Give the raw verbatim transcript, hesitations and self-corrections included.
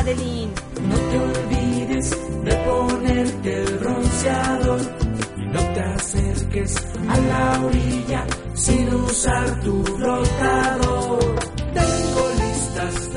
Madeline. No te olvides de ponerte el bronceador y no te acerques a la orilla sin usar tu flotador. Tengo listas